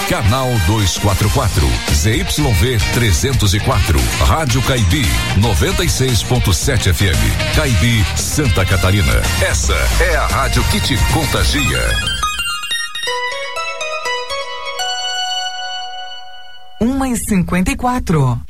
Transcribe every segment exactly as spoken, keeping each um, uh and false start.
Canal duzentos e quarenta e quatro, Z Y V trezentos e quatro, Rádio Caibi, noventa e seis ponto sete F M, Caibi, Santa Catarina. Essa é a rádio que te contagia. Uma e cinquenta e quatro.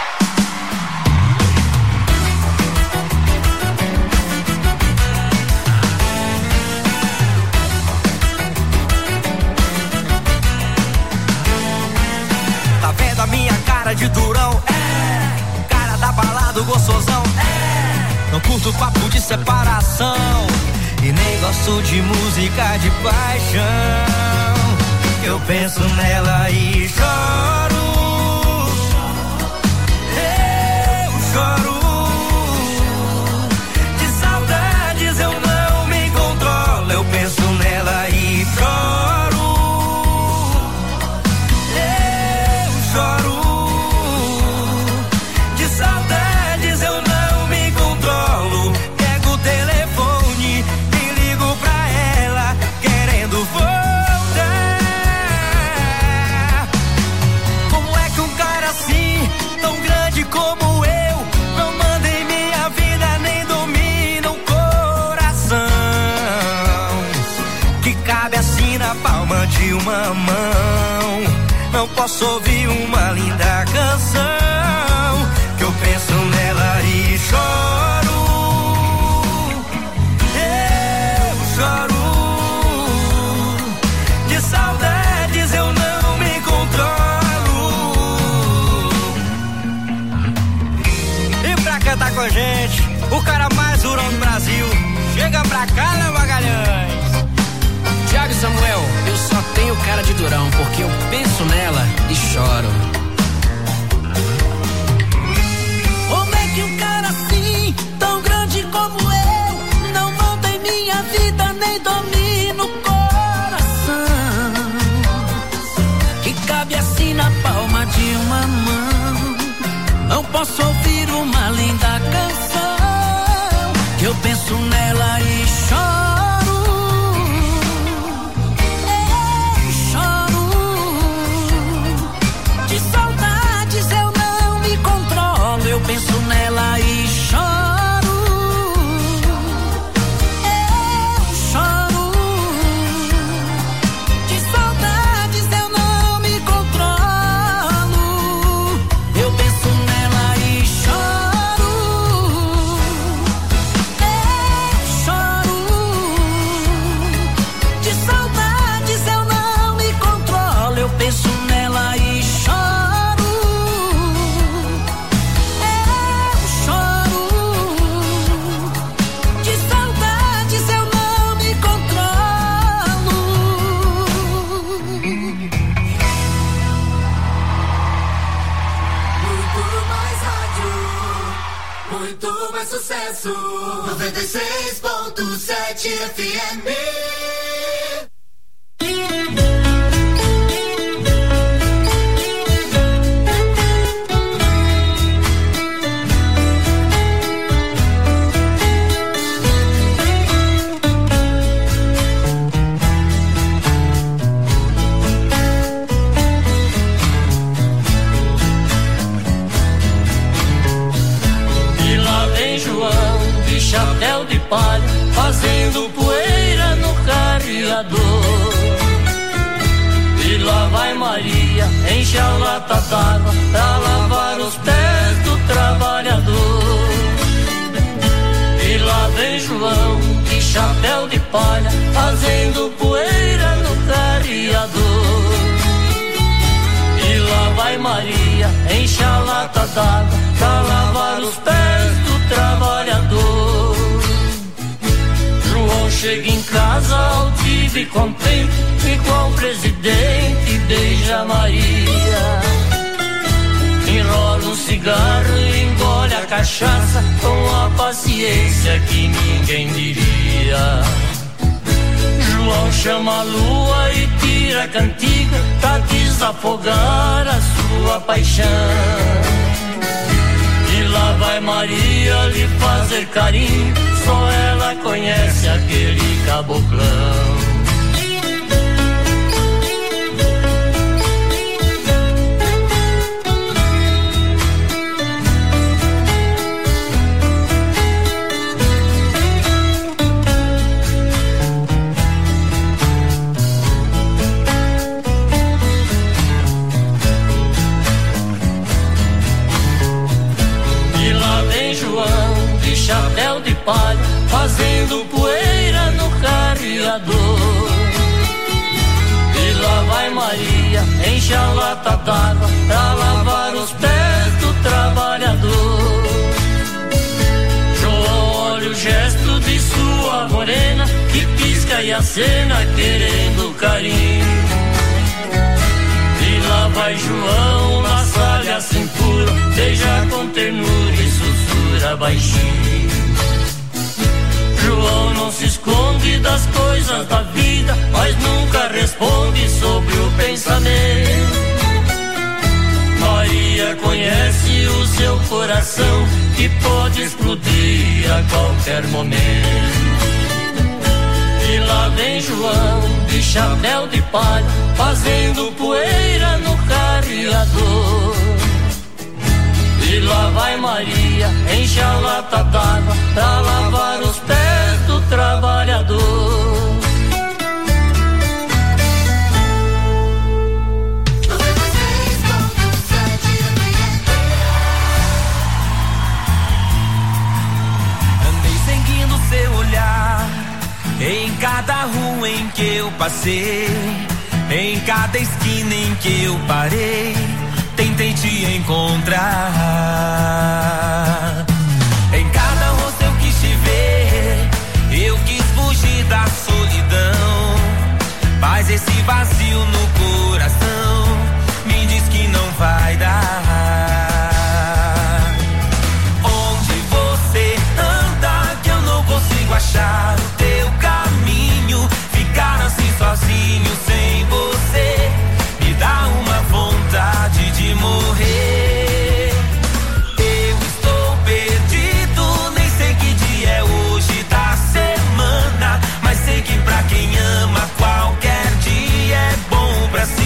Tá vendo a minha cara de durão? É. Cara da balada, gostosão? É. Não curto papo de separação e nem gosto de música de paixão. Eu penso nela e choro. Choro de saudades, eu não me controlo. Eu penso nela e choro. Eu choro de saudades, eu não me controlo. Pego o telefone e ligo pra ela, querendo voltar. Como é que um cara assim, tão grande como eu, na palma de uma mão, não posso ouvir uma linda canção, que eu penso nela e choro. Eu choro de saudades, eu não me controlo. E pra cantar com a gente, o cara mais durão do Brasil, chega pra cá, Léo Magalhães. Thiago Samuel, eu só tenho cara de durão, porque eu penso nela e choro. Como é que um cara assim, tão grande como eu, não manda em minha vida nem domina o coração, que cabe assim na palma de uma mão. Não posso ouvir uma linda canção, que eu penso nela e choro. Eu penso nela e choro. Eu choro de saudades, eu não me controlo. Eu penso nela e choro. Eu choro de saudades, eu não me controlo. Eu penso nela e choro. Sucesso noventa e seis ponto sete F M. Chapéu de palha, fazendo poeira no carreador. E lá vai Maria, enche a lata d'água pra lavar os pés do trabalhador. E lá vem João, de chapéu de palha, fazendo poeira no carreador. E lá vai Maria, enche a lata d'água pra lavar os pés do trabalhador. João chega em casa altivo e contente, igual o presidente, beija Maria. Enrola um cigarro e engole a cachaça com a paciência que ninguém diria. João chama a lua e tira a cantiga pra desafogar a sua paixão. E lá vai Maria lhe fazer carinho, só ela conhece aquele caboclão. enche a lata d'água pra lavar os pés do trabalhador. João olha o gesto de sua morena, que pisca e acena querendo carinho. E lá vai João, laça-lhe a cintura, beija com ternura e sussurra baixinho. João não se esconde das coisas da vida, mas nunca responde sobre o pensamento. Maria conhece o seu coração, que pode explodir a qualquer momento. E lá vem João, de chapéu de palha, fazendo poeira no carreador. E lá vai Maria, enche a lata d'água pra lavar os pés do trabalhador. Andei seguindo seu olhar em cada rua em que eu passei, em cada esquina em que eu parei. Tentei te encontrar. Em cada rosto eu quis te ver. Eu quis fugir da solidão, mas esse vazio no coração me diz que não vai dar. Onde você anda que eu não consigo achar o teu caminho? Ficar assim sozinho sem você me dá uma vontade de morrer. Eu estou perdido, nem sei que dia é hoje da semana, mas sei que pra quem ama qualquer dia é bom pra si.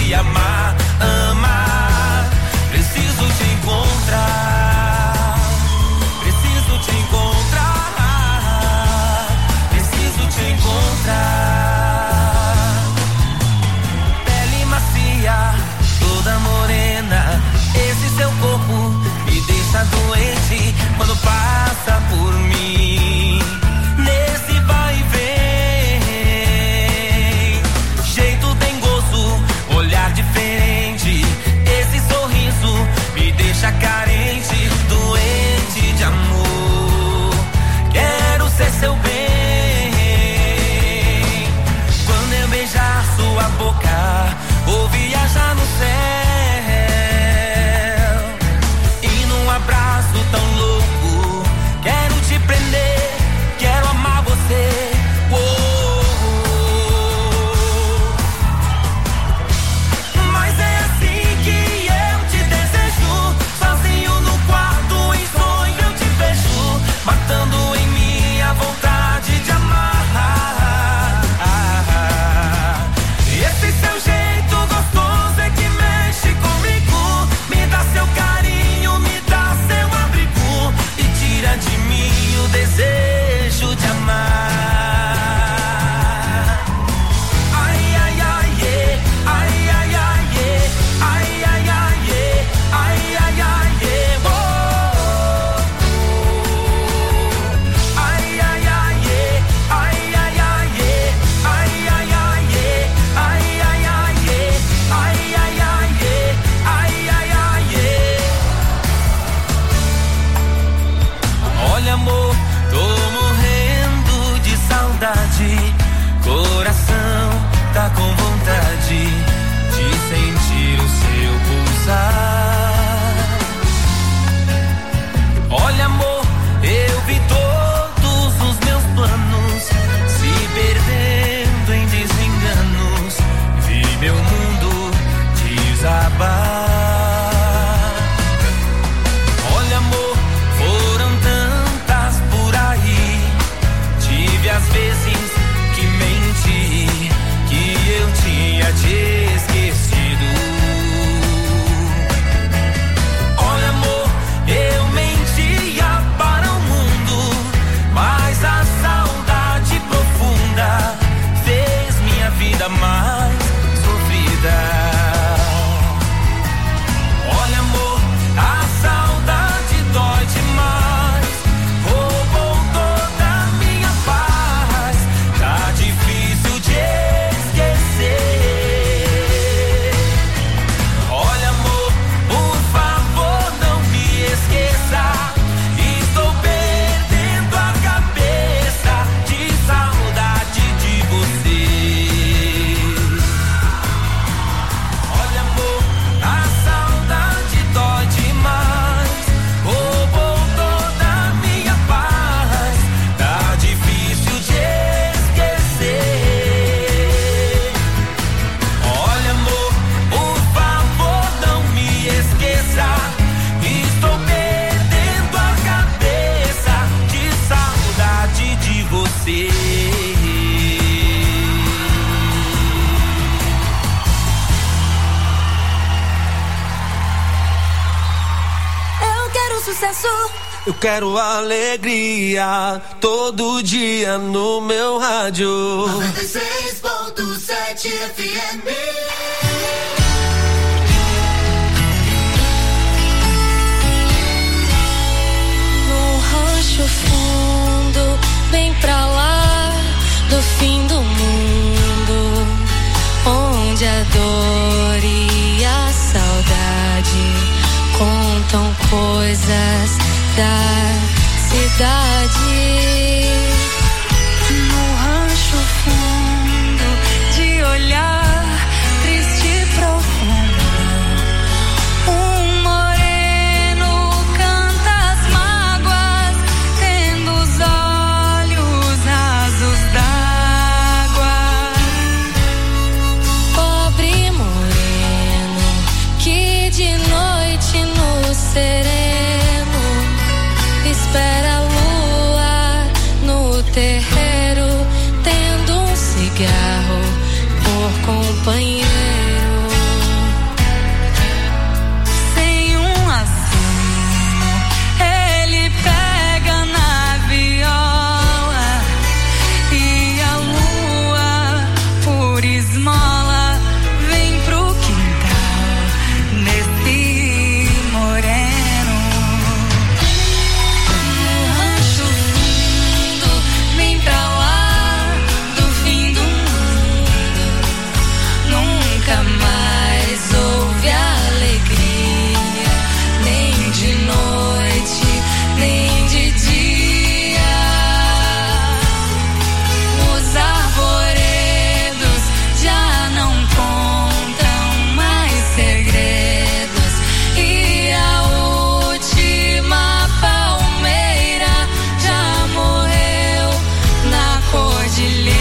sucesso. Eu quero alegria todo dia no meu rádio. noventa e seis ponto sete F M. No rancho fundo, bem pra lá do fim do mundo, onde a dor e a saudade contam coisas da cidade. No rancho fundo, de olhar triste e profundo, um moreno canta as mágoas, tendo os olhos rasos d'água. Pobre moreno que de noite no sereno espera a lua no terreiro, tendo um cigarro por companheiro. Sem um aceno, ele pega na viola e a lua, por esmola, vem pro quintal nesse moreno. Nunca mais houve alegria, nem de noite, nem de dia. Os arvoredos já não contam mais segredos, e a última palmeira já morreu na cordilheira.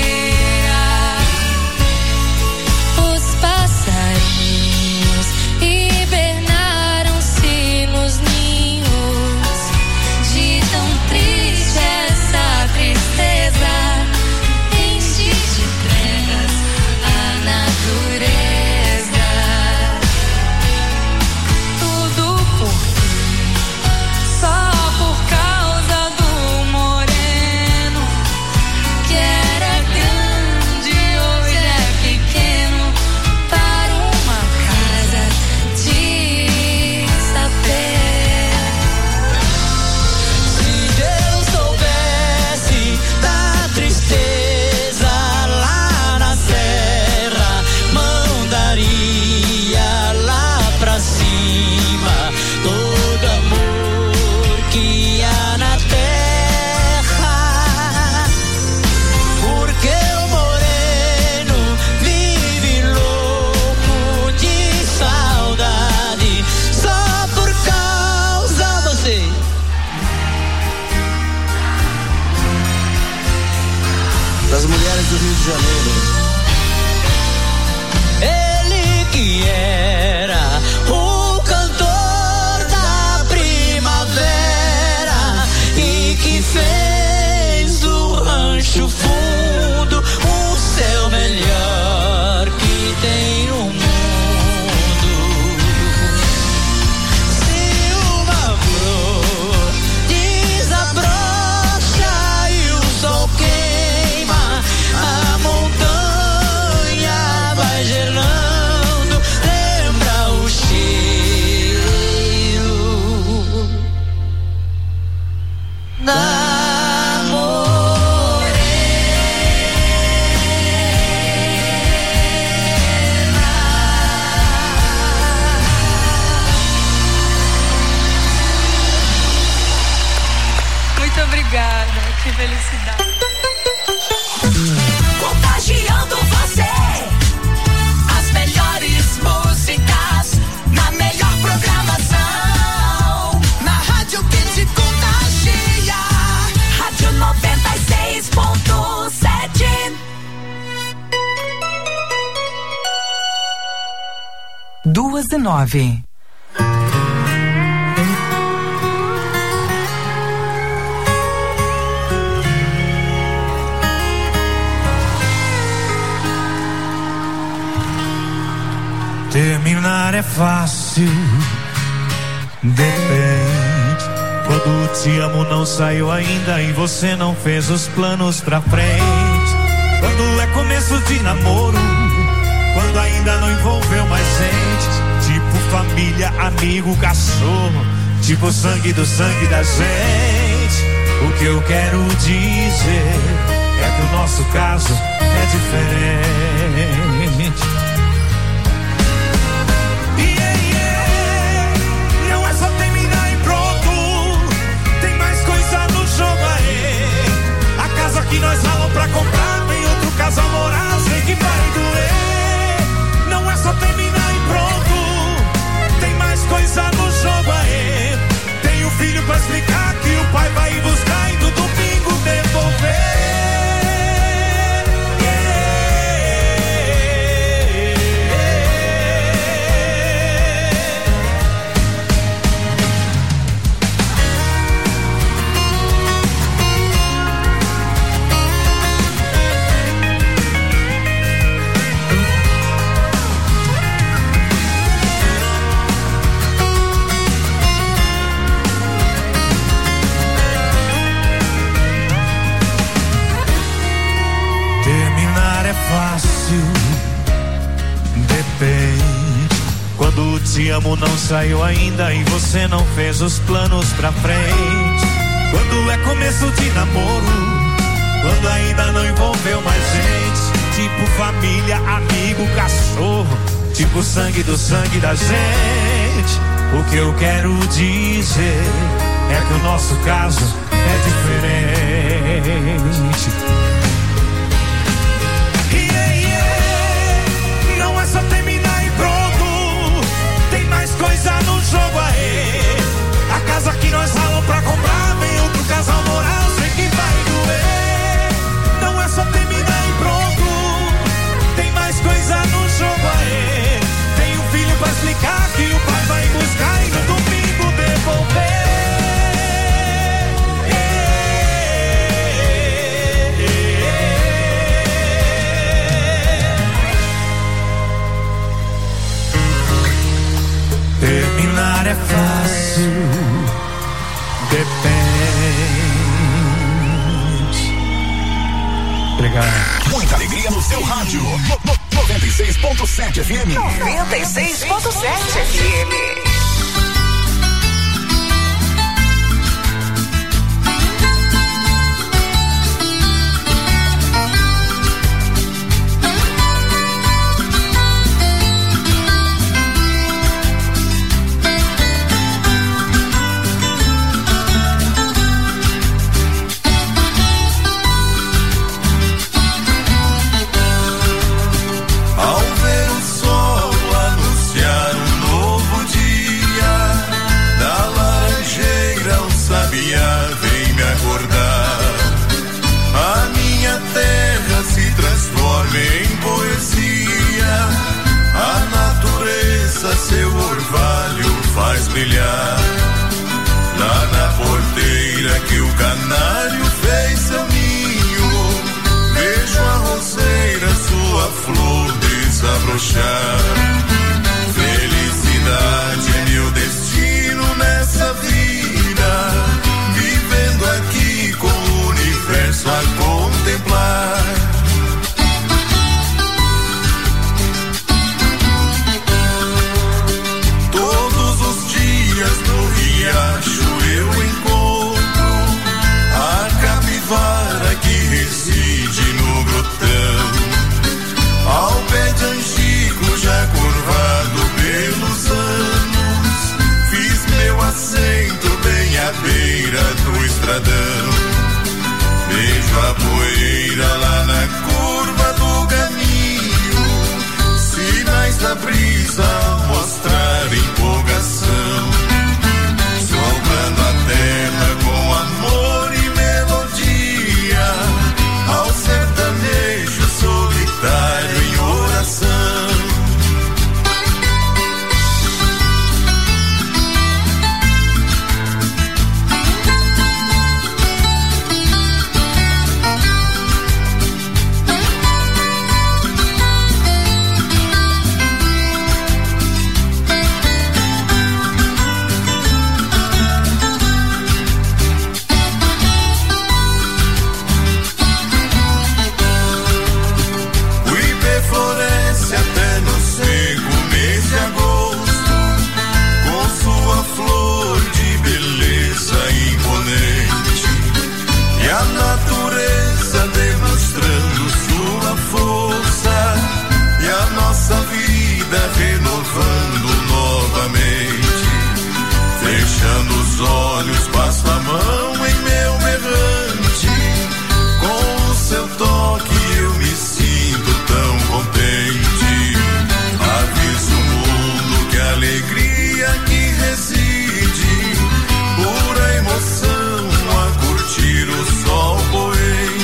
Hibernaram-se nos ninhos, de tão triste essa tristeza enche de trevas a natureza. Tudo por quê? Só por causa do moreno, que era grande, hoje é pequeno, para uma casa de saber. Se eu soubesse da tristeza lá na serra, mandaria lá pra cima todo amor que há na terra. Porque o moreno vive louco de saudade só por causa você. Das mulheres do Rio de Janeiro. Ele que era o cantor da primavera e que fez do rancho fundo o céu melhor que tem no mundo. Se uma flor desabrocha e o sol queima, a montanha vai gelando, lembra o cheiro da morena. Muito obrigada, que felicidade. Contagiando você, as melhores músicas, na melhor programação, na rádio que te contagia, Rádio noventa e seis ponto sete. Duas e nove. Terminar é fácil, depende Quando o te amo não saiu ainda e você não fez os planos pra frente. Quando é começo de namoro, quando ainda não envolveu mais gente. Tipo família, amigo, cachorro, tipo sangue do sangue da gente. O que eu quero dizer é que o nosso caso é diferente. Yeah, yeah. Não é só terminar e pronto, tem mais coisa no jogo aí. A casa que nós ralamos pra comprar, tem outro casal morar, sei que vai doer. Não é só terminar e pronto, tem mais coisa no jogo aí. Tem o filho pra explicar que o pai vai buscar e no domingo devolver. Fácil, depende. Quando te amo não saiu ainda e você não fez os planos pra frente. Quando é começo de namoro, quando ainda não envolveu mais gente. Tipo família, amigo, cachorro, tipo sangue do sangue da gente. O que eu quero dizer é que o nosso caso é diferente. Só terminar e pronto, tem mais coisa no jogo aí. A casa que nós ralamos pra comprar, vem outro casal morar, sei que vai doer. Não é só terminar e pronto, tem mais coisa no jogo aí. Tem um filho pra explicar que o pai vai buscar e no domingo devolver. Terminar é fácil, depende. Obrigado. Muita alegria no seu rádio. noventa e seis ponto sete F M. noventa e seis ponto sete F M. Seu orvalho faz brilhar. Lá na porteira que o canário fez seu ninho, vejo a roseira, sua flor desabrochar. Felicidade é meu destino nessa vida, vivendo aqui com o universo a contemplar. Eu encontro a capivara que reside no grotão. Ao pé de angico, jacurão renovando novamente. Fechando os olhos, passo a mão em meu berrante. Com o seu toque eu me sinto tão contente. Aviso o mundo que a alegria que reside, pura emoção a curtir o sol poente.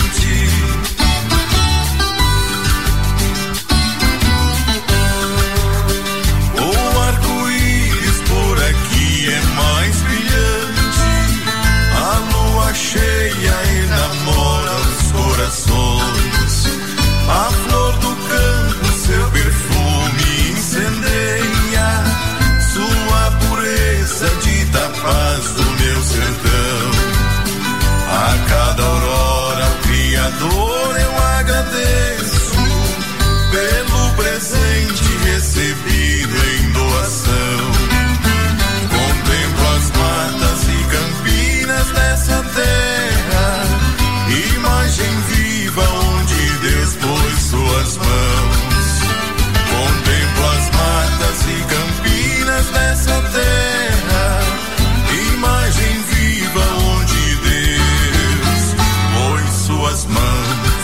O arco-íris por aqui é mais brilhante, a lua cheia enamora os corações. A flor do campo seu perfume incendeia, sua pureza dita a paz do meu sertão. A cada aurora ao Criador eu agradeço pelo presente recebido em doação. Contemplo as matas e campinas dessa terra, imagem viva onde Deus pôs suas mãos. Contemplo as matas e campinas dessa terra, imagem viva onde Deus pôs suas mãos.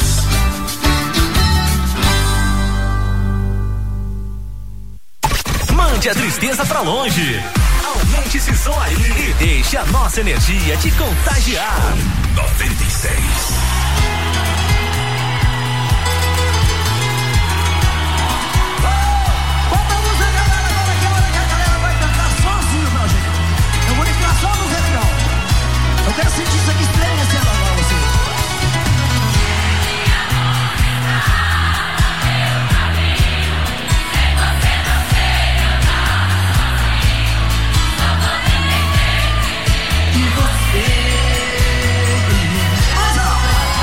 Mande a tristeza pra longe. Aumente esse som aí e deixe a nossa energia te contagiar. noventa e seis. Eu quero sentir isso aqui estremecendo agora, você. E você. Mas ó,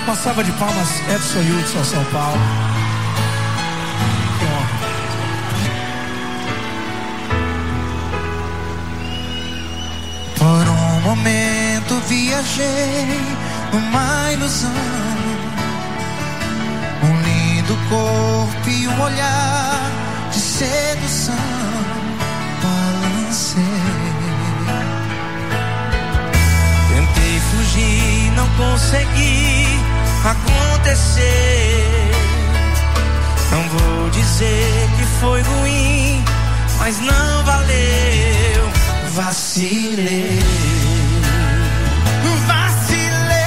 Uma salva de palmas, Edson Hudson, São Paulo. Por um momento viajei numa ilusão, um lindo corpo e um olhar de sedução. Balancei, tentei fugir, não consegui acontecer. Não vou dizer que foi ruim, mas não valeu. Vacilei, vacilei.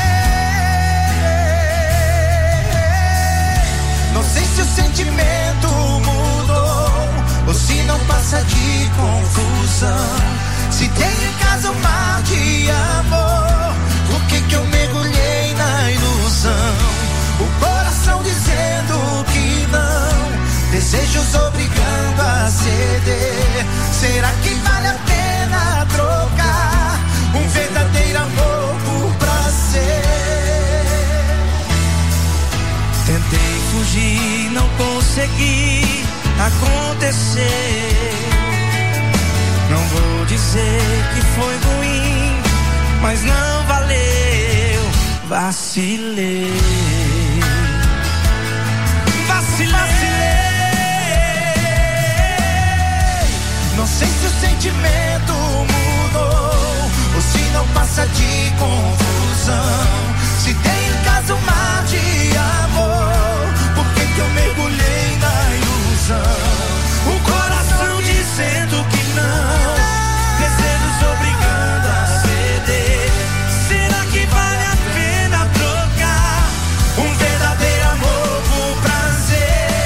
Não sei se o sentimento mudou ou se não passa de confusão. Se tem em casa um mar de amor, por que que eu mergulhei na ilusão? O coração dizendo que não, desejos obrigando a ceder. Será que vale a pena trocar um verdadeiro amor por prazer? Tentei fugir, não consegui acontecer. Não vou dizer que foi ruim, mas não valeu. Vacilei, vacilei. Não sei se o sentimento mudou ou se não passa de confusão. Se tem em casa um mar de amor, por que que eu mergulhei na ilusão? O coração dizendo que não, desejos obrigando a ceder. Será que vale a pena trocar um verdadeiro amor por prazer?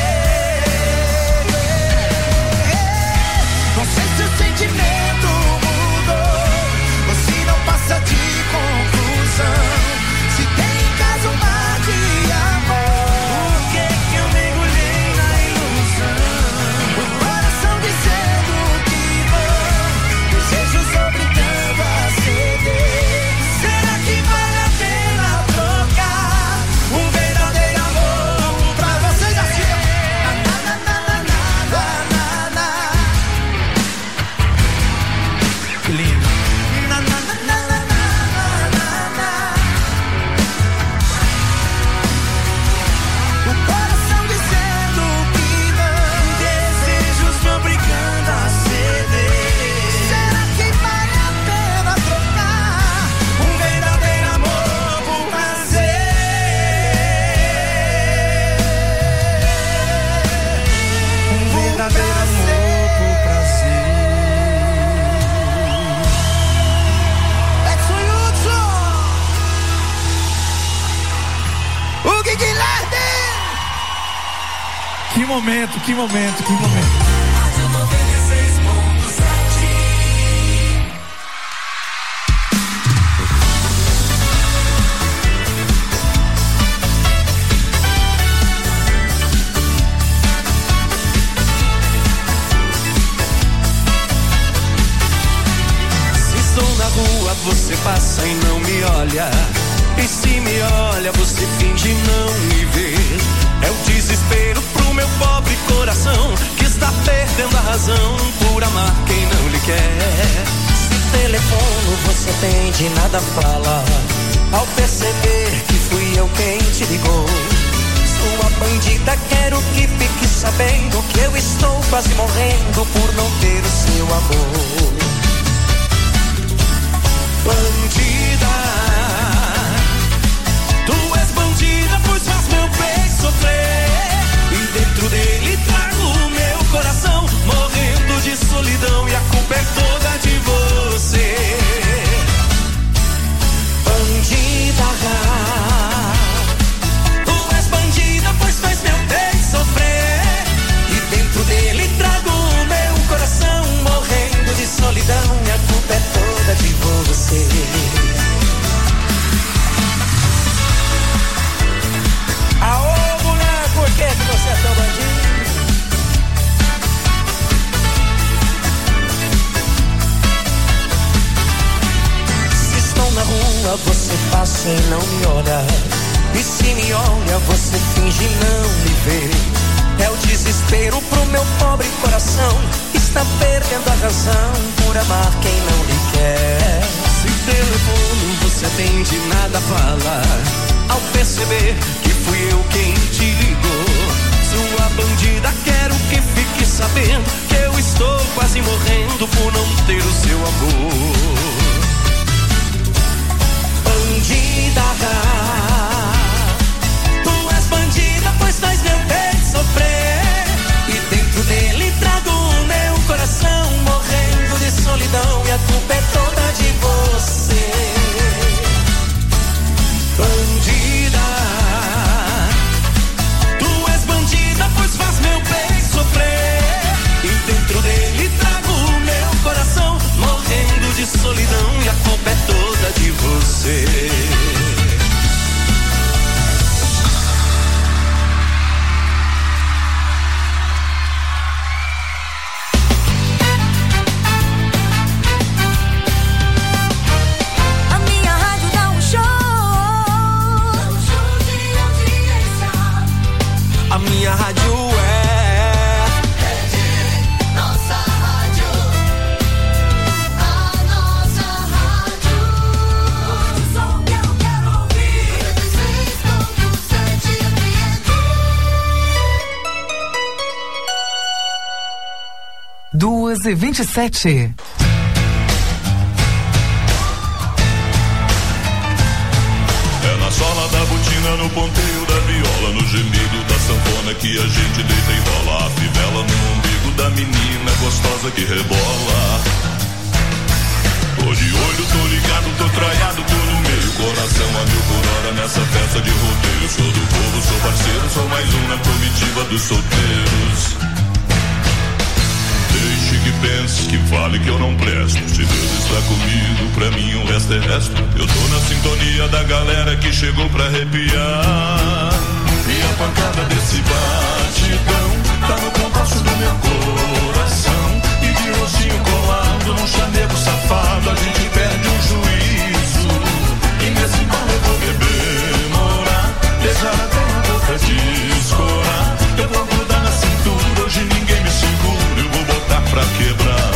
Não sei se o sentimento mudou ou se não passa de confusão. Se tem em casa um mar de amor, por que que eu mergulhei na ilusão? O coração dizendo que não, desejos obrigando a ceder. Será que vale a pena trocar um verdadeiro amor pra vocês assim? Na, na, na, na, na, na, na, na. Que lindo. Na, na, na, na, na, na, na, na. O coração dizendo que não, desejos me obrigando a ceder. Será que vale a pena trocar um verdadeiro amor por prazer? Um verdadeiro amor por prazer. Edson Hudson, o Gui Guilherme. Que momento, que momento, que momento. Se estou na rua, você passa e não me olha. E se me olha, você finge não me ver. É o desespero pro meu pobre coração, que está perdendo a razão por amar quem não lhe quer. Se telefono, você atende, nada fala. Ao perceber que fui eu quem te ligou, sua bandida, quero que fique sabendo que eu estou quase morrendo por não ter o seu amor. Bandida, tu és bandida, pois faz meu peito sofrer. E dentro dele trago o meu coração, morrendo de solidão, e a culpa é toda de você. Bandida, tu és bandida, pois faz meu peito sofrer. e dentro dele trago o meu coração, morrendo de solidão, e a culpa é toda de você. Aô, mulher, por que que você é tão bandido? Se estou na rua, você passa e não me olha. E se perdendo a razão por amar quem não lhe quer. Se telefone, você atende, nada fala. Ao perceber que fui eu quem te ligou, sua bandida, quero que fique sabendo que eu estou quase morrendo por não ter o seu amor. Bandida, tu és bandida, pois faz meu peito sofrer. E dentro dele trago o meu coração morrendo de solidão, e a culpa é toda de você. Bandida, tu és bandida, pois faz meu peito sofrer. E dentro dele trago o meu coração morrendo de solidão, e a culpa é toda de você. A minha rádio é Rede, nossa rádio. A nossa rádio. O som que eu quero ouvir. noventa e seis ponto sete F M. Duas e vinte e sete. É na sola da botina, no ponteio da viola, no gemido da sanfona que a gente deita e rola. A fivela no umbigo da menina gostosa que rebola. Tô de olho, tô ligado, tô traiado, tô no meio. Coração a mil por hora nessa festa de rodeio. Sou do povo, sou parceiro, sou mais um na comitiva dos solteiros. Deixe que pense, que fale que eu não presto. Se Deus está comigo, pra mim o resto é resto. Eu tô na sintonia da galera que chegou pra arrepiar. E a pancada desse batidão tá no compasso do meu coração. E de rostinho colado num chamego safado, a gente perde o juízo. E nesse embalo eu vou beber, morar, beijar até a boca de escorar. Eu vou grudar na cintura, hoje ninguém me segura. Eu vou botar pra quebrar.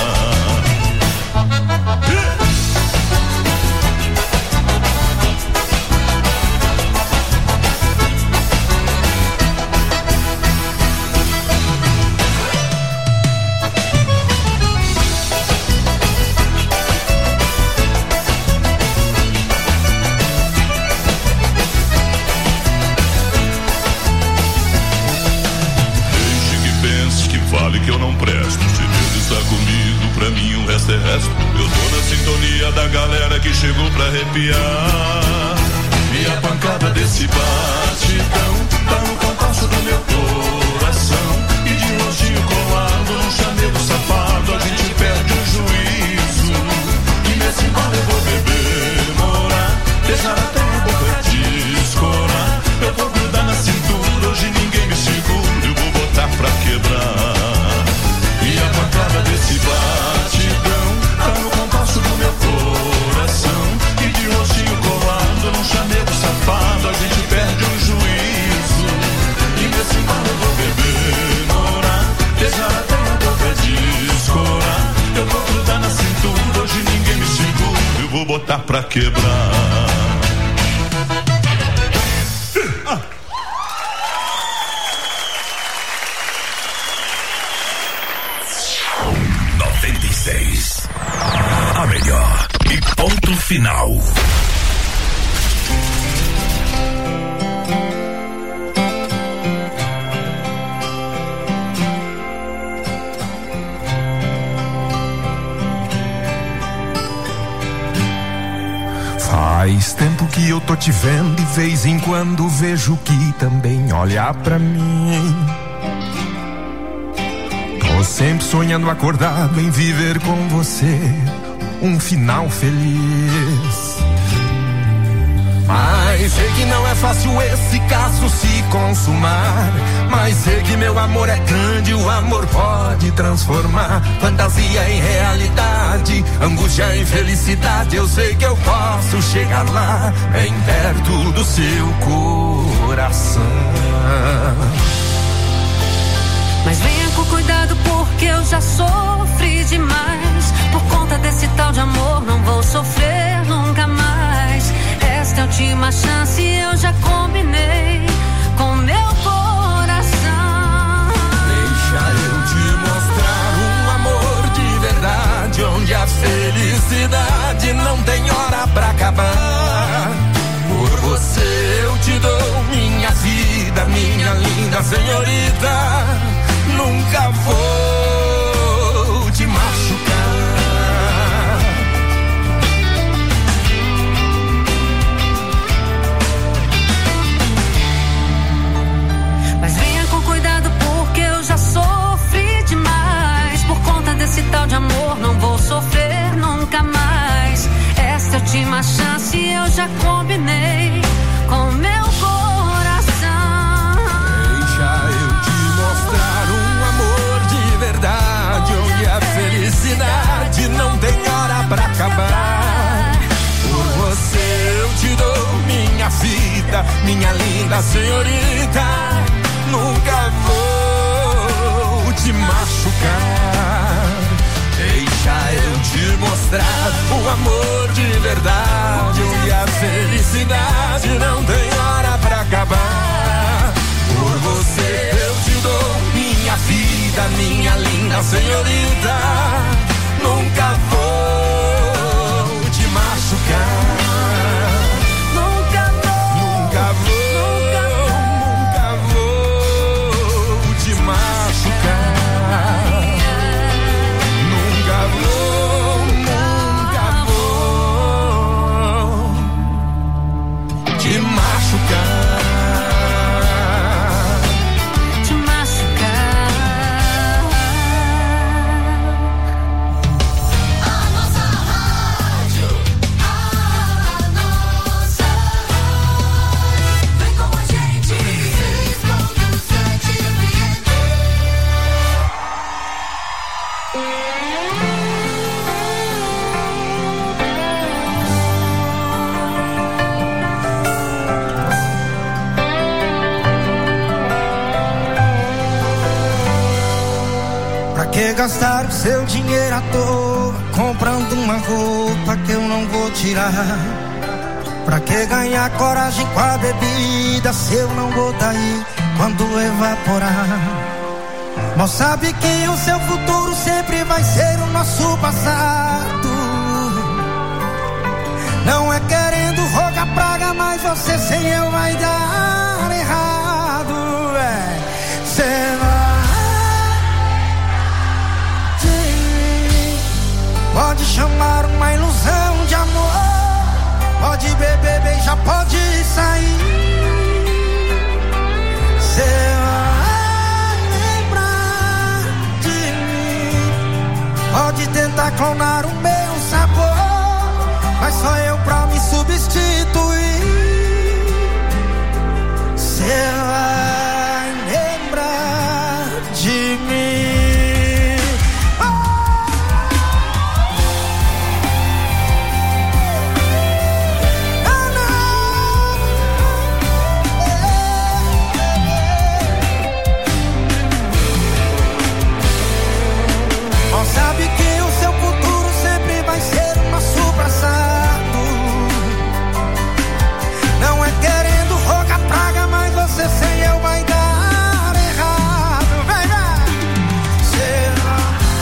Que eu não presto. Se Deus está comigo, pra mim o resto é resto. Eu tô na sintonia da galera que chegou pra arrepiar. E a pancada desse batidão tá no compasso do meu coração. E de rostinho colado num chamego safado, a gente perde o juízo. E nesse embalo eu vou beber, morar, beijar até a boca de escorar. Eu vou grudar na cintura, hoje ninguém me segura. Eu vou botar pra quebrar. E a pancada desse batidão tá no compasso do meu coração. E de rostinho colado num chamego safado, a gente perde o juízo. E nesse embalo eu vou beber, morar, beijar até a boca de escorar. Eu vou grudar na cintura, hoje ninguém me segura. Eu vou botar pra quebrar. noventa e seis. A melhor. E ponto final. Faz tempo que eu tô te vendo, de vez em quando vejo que também olha pra mim. Tô sempre sonhando acordado em viver com você um final feliz. Mas sei que não é fácil esse caso se consumar. Mas sei que meu amor é grande, o amor pode transformar fantasia em realidade, angústia em felicidade. Eu sei que eu posso chegar lá, bem perto do seu coração. Mas venha com cuidado porque eu já sofri demais. Por conta desse tal de amor não vou sofrer nunca mais. Esta é a última chance, eu já combinei com meu coração. Deixa eu te mostrar um amor de verdade, onde a felicidade não tem hora pra acabar. Por você eu te dou minha vida, minha linda senhorita. Nunca vou te machucar. Mas venha com cuidado porque eu já sofri demais. Por conta desse tal de amor não vou sofrer nunca mais. Esta é a última chance, eu já combinei com meu coração. Deixa eu te mostrar um amor de verdade, onde a felicidade não tem hora pra acabar. Por você eu te dou minha vida, minha linda senhorita. Nunca vou te machucar. Deixa eu te mostrar o amor de verdade, onde a felicidade não tem hora pra acabar. Por você eu te dou minha vida, minha linda senhorita. Nunca vou te machucar. Nunca vou, nunca vou, nunca vou te machucar. Te machucar, te machucar. A nossa rádio, a nossa rádio. Vem com a gente, seis ponto sete F M. Pra que gastar o seu dinheiro à toa comprando uma roupa que eu não vou tirar? Pra que ganhar coragem com a bebida se eu não vou daí quando evaporar? Mal sabe que o seu futuro sempre vai ser o nosso passado. Não é querendo rogar praga, mas você sem eu vai dar errado. É, cê vai. Pode chamar uma ilusão de amor, pode beber, beijar, pode sair. Cê vai lembrar de mim. Pode tentar clonar o meu sabor, mas só eu pra me substituir. Cê vai lembrar de mim. Sabe que o seu futuro sempre vai ser o nosso passado. Não é querendo rogar praga, mas você sem eu vai dar errado. Vem, vem. Será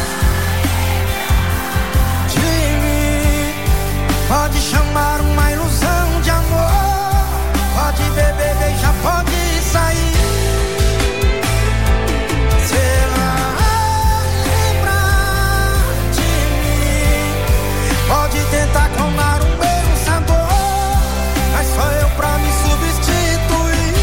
de mim? Pode chamar uma ilusão de amor, pode beber, beijar, pode sair. Pode tentar clonar o meu sabor, mas só eu pra me substituir.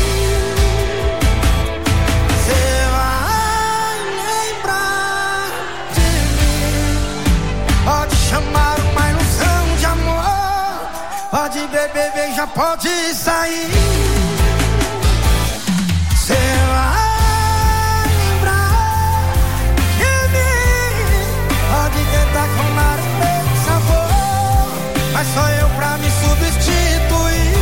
Cê vai lembrar de mim. Pode chamar uma ilusão de amor, pode beber, beijar, pode sair. Cê vai lembrar de mim. Pode tentar clonar o meu sabor, mas só eu pra me substituir.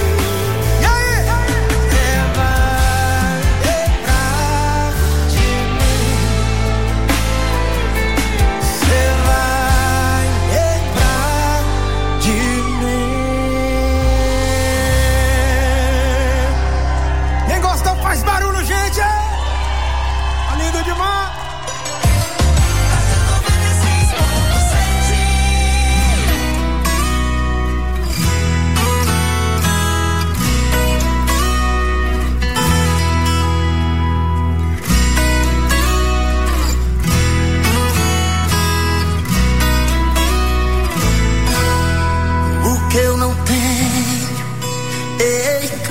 E aí? Você vai lembrar de mim.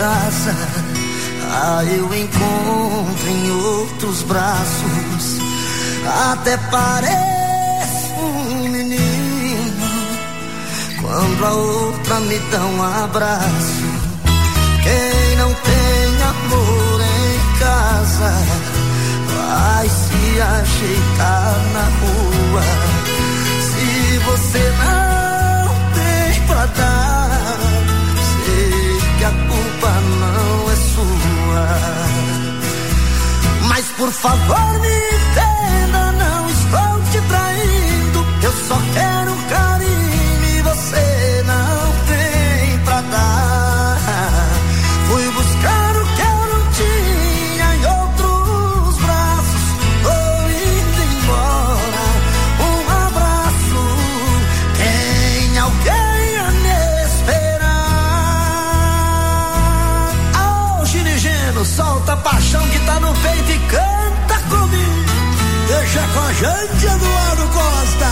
casa, ah, eu encontro em outros braços. Até pareço um menino quando a outra me dá um abraço. Quem não tem amor em casa vai se ajeitar na rua. Se você não tem pra dar, sei que a culpa não é sua. Mas por favor me entenda, não estou te traindo. Eu só quero carinho e você não tem pra dar. Fui buscar o que eu não tinha em outros braços. Tô indo embora, um abraço. Tem alguém a me esperar? Ô, Ginigeno, solta a paixão que tá no peito e canta comigo. Deixa com a gente, Eduardo Costa.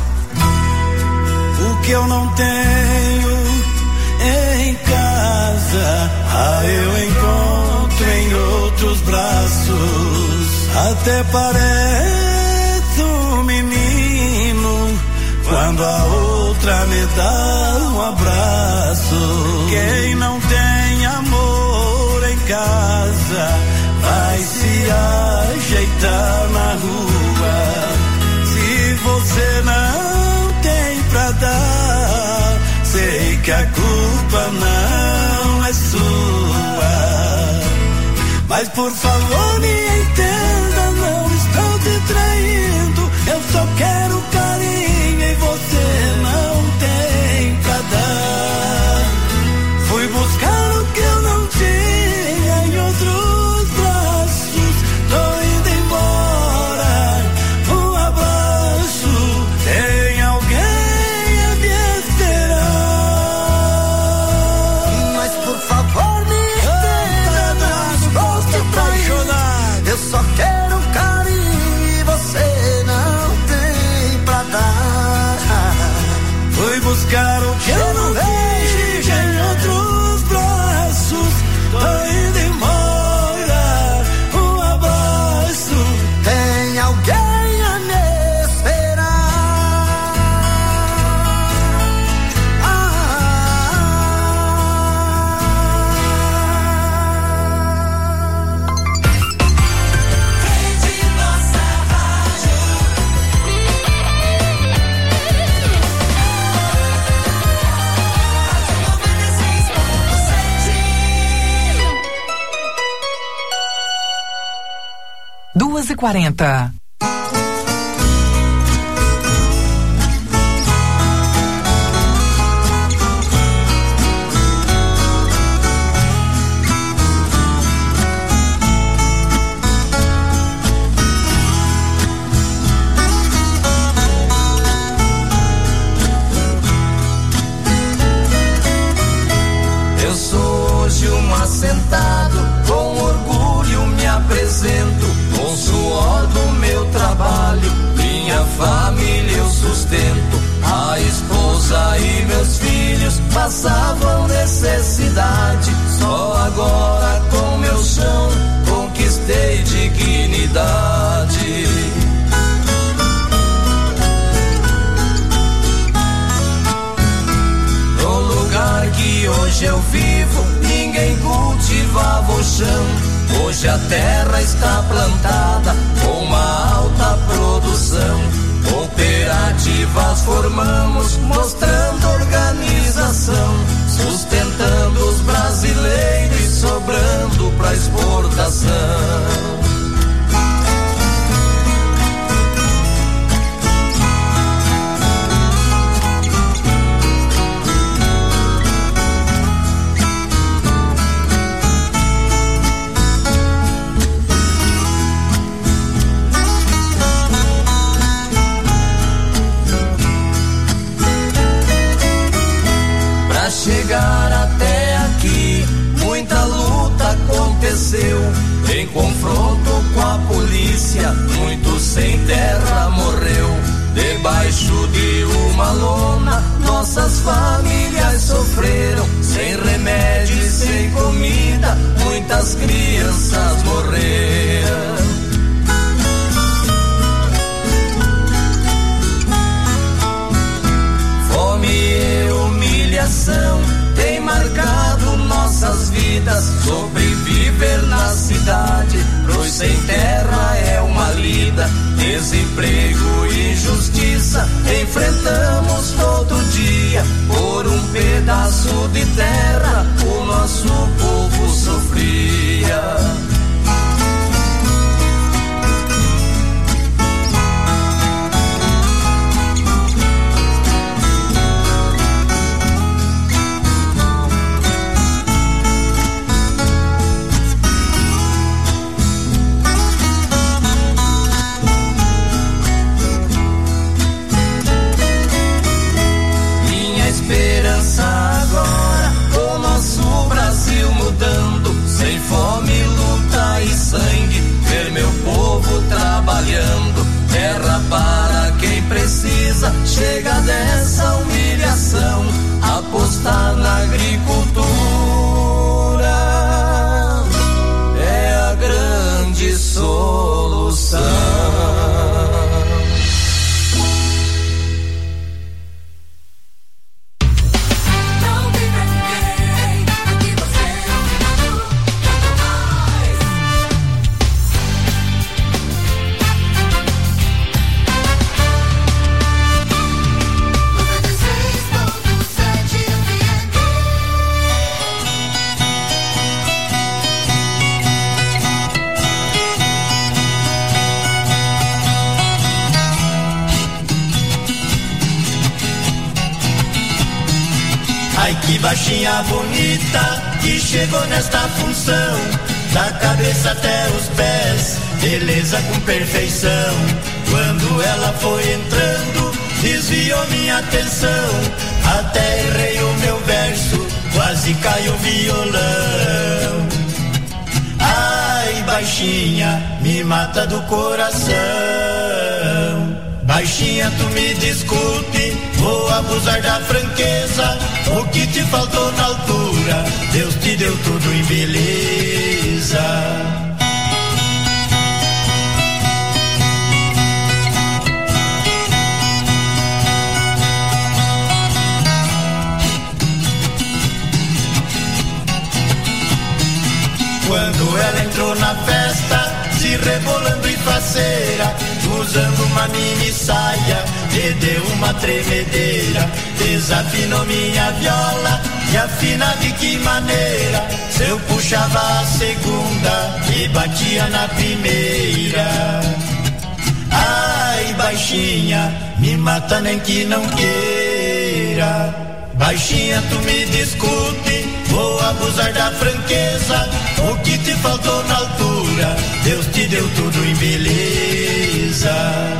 O que eu não tenho em casa, ah, eu encontro em outros braços. Até parece um menino quando a outra me dá um abraço. Quem não tem amor em casa vai se ajeitar na rua. Se você não tem pra dar, sei que a culpa não é sua. Mas por favor me entenda, não estou te traindo. Eu só quero carinho e você não tem pra dar. Fui buscar o que eu não tinha em outros braços. Tô indo embora, um abraço. Tem alguém a me esperar. Mas por favor me entenda, não estou te traindo. Eu só quero carinho e você não tem pra dar. Fui buscar o que eu não vejo em outros braços. Tô indo embora, um abraço. Tem alguém a me esperar. Rede Nossa Rádio. noventa e seis ponto sete. Duas e quarenta. Eu sou hoje um assentado, com orgulho me apresento, com suor do meu trabalho, minha família eu sustento. A esposa e meus filhos passavam necessidade, só agora com meu chão conquistei dignidade. No lugar que hoje eu vivo, ninguém cultivava o chão. Hoje a terra está plantada com uma alta produção. Cooperativas formamos, mostrando organização, sustentando os brasileiros e sobrando pra exportação. chegar até aqui, muita luta aconteceu. quantas crianças morreram. Fome e humilhação tem marcado nossas vidas. Sobreviver na cidade, pois sem terra é uma lida. Desemprego e injustiça enfrentamos todo dia. Por um pedaço de terra o nosso povo sofria. Agora o nosso Brasil mudando, sem fome, luta e sangue, ver meu povo trabalhando. Terra para quem precisa, chega dessa humilhação, apostar na agricultura é a grande solução. Que baixinha bonita que chegou nesta função, da cabeça até os pés, beleza com perfeição. Quando ela foi entrando, desviou minha atenção, até errei o meu verso, quase caiu o violão. Ai, baixinha, me mata do coração. Baixinha, tu me desculpe, vou abusar da franqueza. O que te faltou na altura, Deus te deu tudo em beleza. Quando ela entrou na festa, se rebolando e faceira, usando uma mini saia, me deu uma tremedeira. Desafinou minha viola, e afina de que maneira? Se eu puxava a segunda e batia na primeira. Ai, baixinha, me mata nem que não queira. Baixinha, tu me desculpe, vou abusar da franqueza. O que te faltou na altura, Deus te deu tudo em beleza.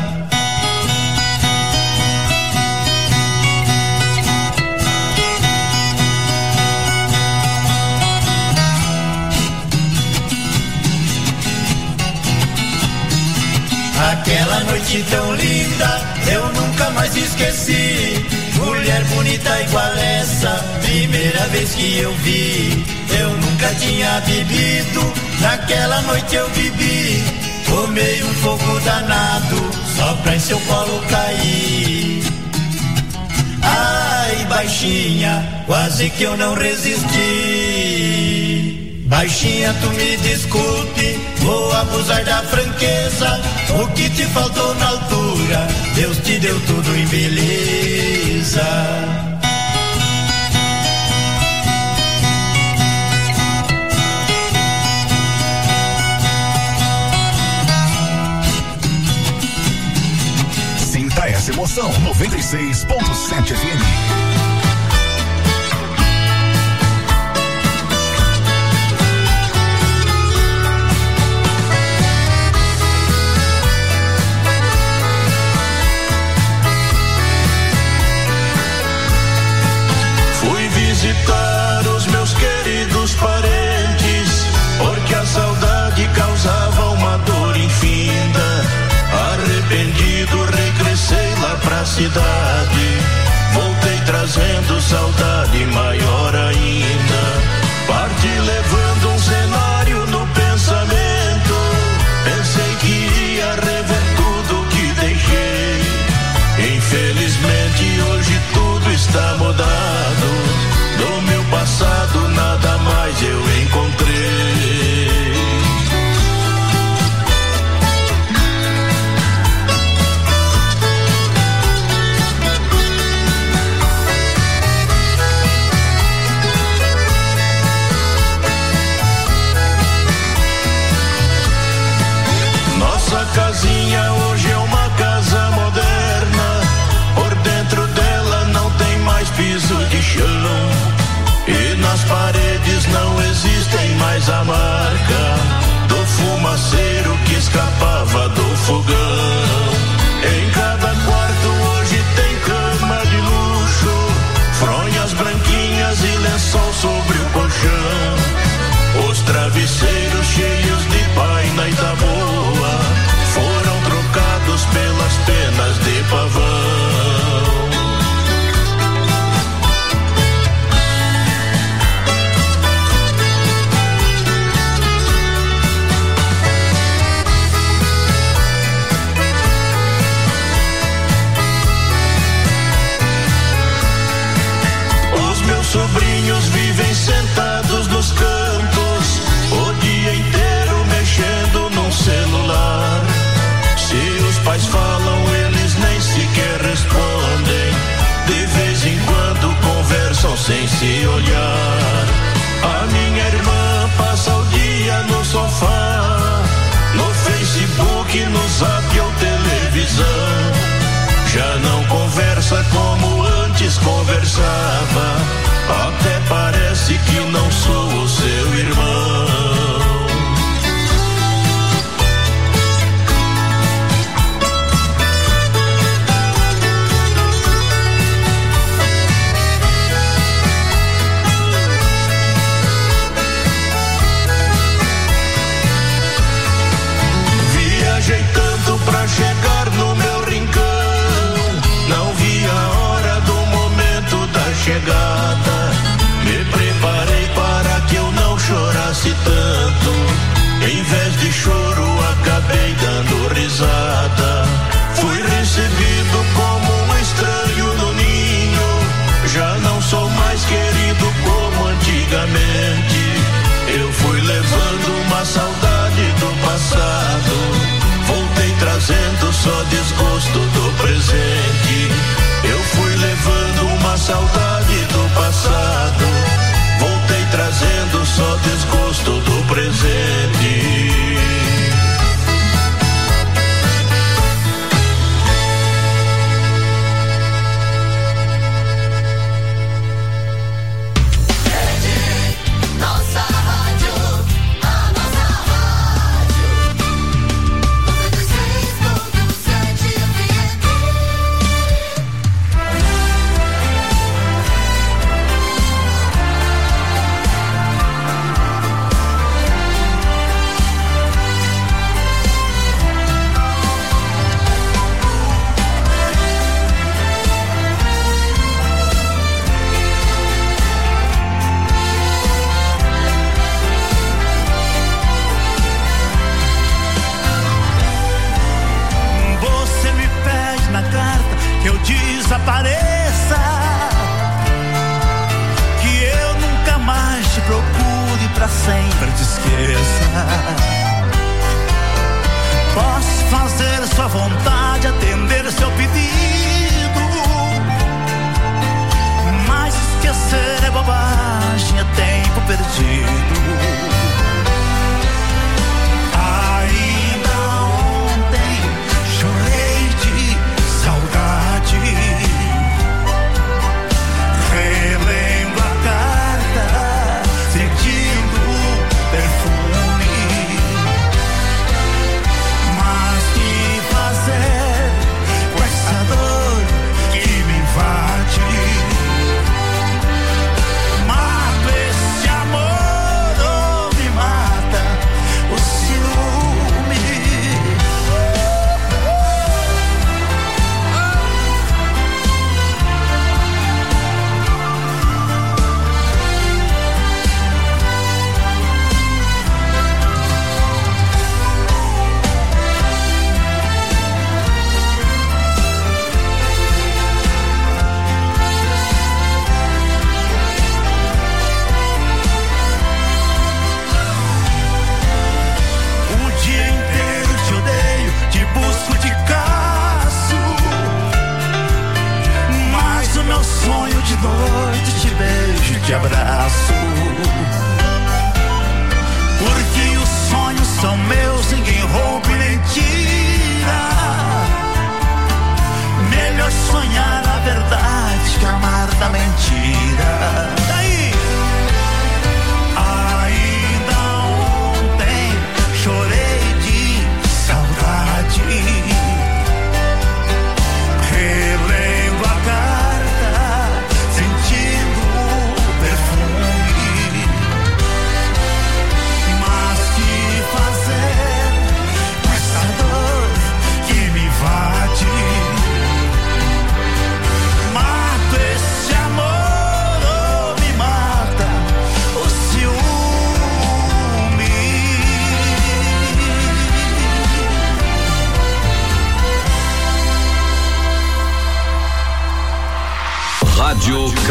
Aquela noite tão linda, eu nunca mais esqueci. Mulher bonita igual essa, primeira vez que eu vi. Eu nunca tinha bebido, naquela noite eu bebi. Tomei um fogo danado, só pra em seu colo cair. Ai, baixinha, quase que eu não resisti. Baixinha, tu me desculpe, vou abusar da franqueza. O que te faltou na altura, Deus te deu tudo em beleza. Sinta essa emoção. noventa e seis ponto sete F M. Visitar os meus queridos parentes, porque a saudade causava uma dor infinda. Arrependido regressei lá pra cidade, voltei trazendo saudade maior ainda. Parti levando um cenário casinha hoje é uma casa moderna. Por dentro dela não tem mais piso de chão. E nas paredes não existem mais a marca do fumaceiro que escapava do fogão. Em cada quarto hoje tem cama de luxo, fronhas branquinhas e lençol sobre o colchão. Os travesseiros cheios de paina e da boa foram trocados pelas penas de pavão. Sobrinhos vivem sentados nos cantos, o dia inteiro mexendo num celular. Se os pais falam, eles nem sequer respondem. De vez em quando conversam sem se olhar. A minha irmã passa o dia no sofá, no Facebook, no Zap ou televisão. Já não conversa como antes conversava. Até parece que não sou o seu irmão. Viajei tanto pra chegar no meu rincão, não vi a hora do momento da chegada. Me preparei para que eu não chorasse tanto. Em vez de choro, acabei dando risada. Fui recebido como um estranho no ninho. Já não sou mais querido como antigamente. Eu fui levando uma saudade do passado. Voltei trazendo só desgosto do presente. Eu fui levando uma saudade do passado. Voltei trazendo só desgosto do presente. Desapareça, que eu nunca mais te procure, pra sempre te esqueça. Posso fazer sua vontade, atender seu pedido, mas esquecer é bobagem, é tempo perdido. Ainda ontem chorei de saudade. Relendo a carta, sentindo perfume. Mas que fazer com essa dor que me invade? Mato esse amor ou me mata o ciúme? Te abraço, porque os sonhos são meus, ninguém rouba nem tira.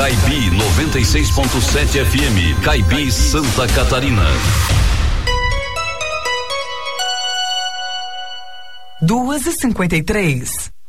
Caibi noventa e seis ponto sete F M, Caibi, Santa Catarina. Duas e cinquenta e três.